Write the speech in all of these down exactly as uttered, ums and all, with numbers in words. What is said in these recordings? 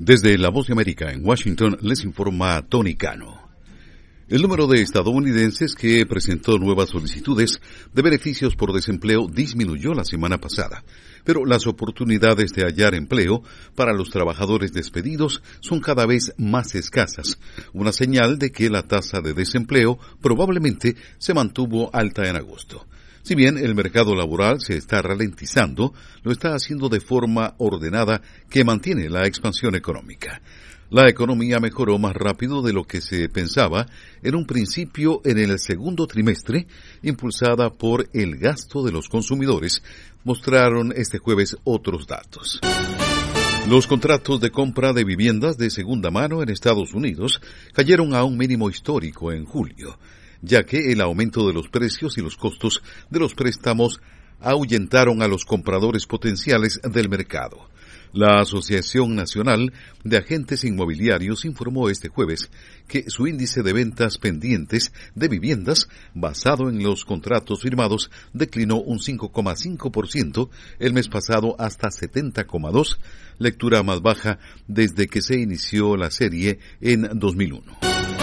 Desde La Voz de América en Washington les informa Tony Cano. El número de estadounidenses que presentó nuevas solicitudes de beneficios por desempleo disminuyó la semana pasada, pero las oportunidades de hallar empleo para los trabajadores despedidos son cada vez más escasas, una señal de que la tasa de desempleo probablemente se mantuvo alta en agosto. Si bien el mercado laboral se está ralentizando, lo está haciendo de forma ordenada que mantiene la expansión económica. La economía mejoró más rápido de lo que se pensaba en un principio en el segundo trimestre, impulsada por el gasto de los consumidores, mostraron este jueves otros datos. Los contratos de compra de viviendas de segunda mano en Estados Unidos cayeron a un mínimo histórico en julio, ya que el aumento de los precios y los costos de los préstamos ahuyentaron a los compradores potenciales del mercado. La Asociación Nacional de Agentes Inmobiliarios informó este jueves que su índice de ventas pendientes de viviendas, basado en los contratos firmados, declinó un cinco coma cinco por ciento el mes pasado hasta setenta coma dos por ciento, lectura más baja desde que se inició la serie en dos mil uno.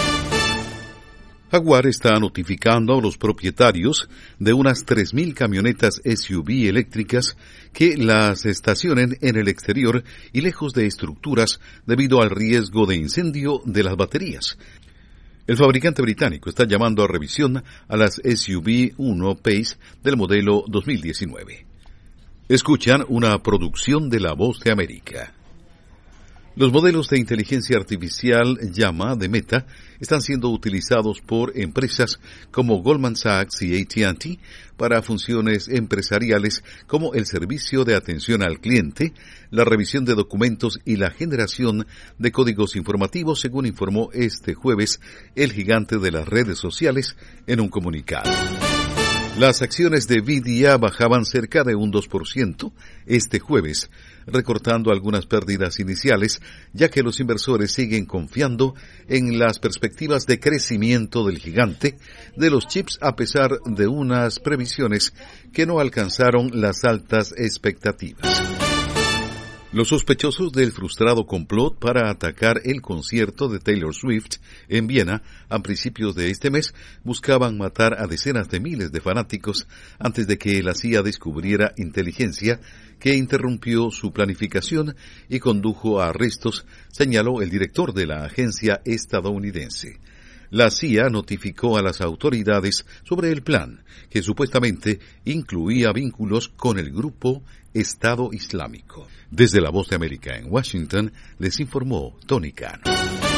Jaguar está notificando a los propietarios de unas tres mil camionetas S U V eléctricas que las estacionen en el exterior y lejos de estructuras debido al riesgo de incendio de las baterías. El fabricante británico está llamando a revisión a las S U V uno Pace del modelo dos mil diecinueve. Escuchan una producción de La Voz de América. Los modelos de inteligencia artificial Llama de Meta están siendo utilizados por empresas como Goldman Sachs y A T and T para funciones empresariales como el servicio de atención al cliente, la revisión de documentos y la generación de códigos informativos, según informó este jueves el gigante de las redes sociales en un comunicado. Las acciones de Nvidia bajaban cerca de un dos por ciento este jueves, recortando algunas pérdidas iniciales, ya que los inversores siguen confiando en las perspectivas de crecimiento del gigante de los chips a pesar de unas previsiones que no alcanzaron las altas expectativas. Los sospechosos del frustrado complot para atacar el concierto de Taylor Swift en Viena a principios de este mes buscaban matar a decenas de miles de fanáticos antes de que la C I A descubriera inteligencia que interrumpió su planificación y condujo a arrestos, señaló el director de la agencia estadounidense. La C I A notificó a las autoridades sobre el plan, que supuestamente incluía vínculos con el grupo Estado Islámico. Desde La Voz de América en Washington, les informó Tony Cano.